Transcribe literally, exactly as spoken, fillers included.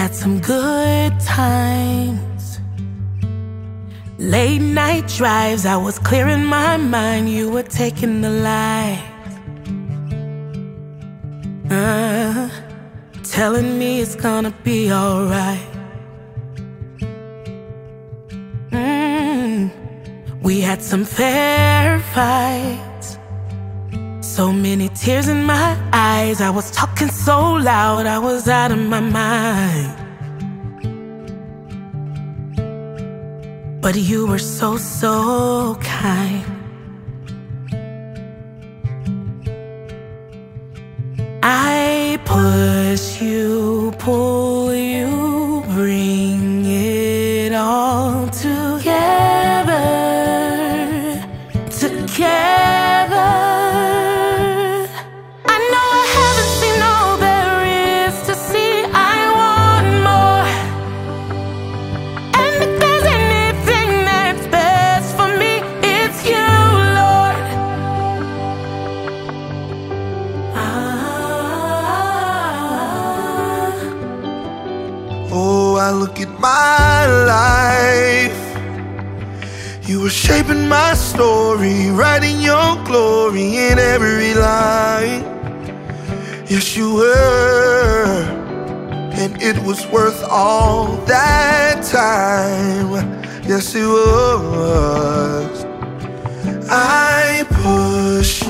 had some good times. Late night drives, I was clearing my mind. You were taking the light, uh, telling me it's gonna be alright. mm, We had some fair fights, so many tears in my eyes. I was talking so loud, I was out of my mind. But you were so, so kind. I push you, pull you, bring it all together, together. I know I haven't seen all there is to see. I want more. And if there's anything that's best for me, it's you, Lord. Ah. Oh, I look at my life. You were shaping my story, writing your glory in every line. Yes, you were, and it was worth all that time. Yes, it was. I push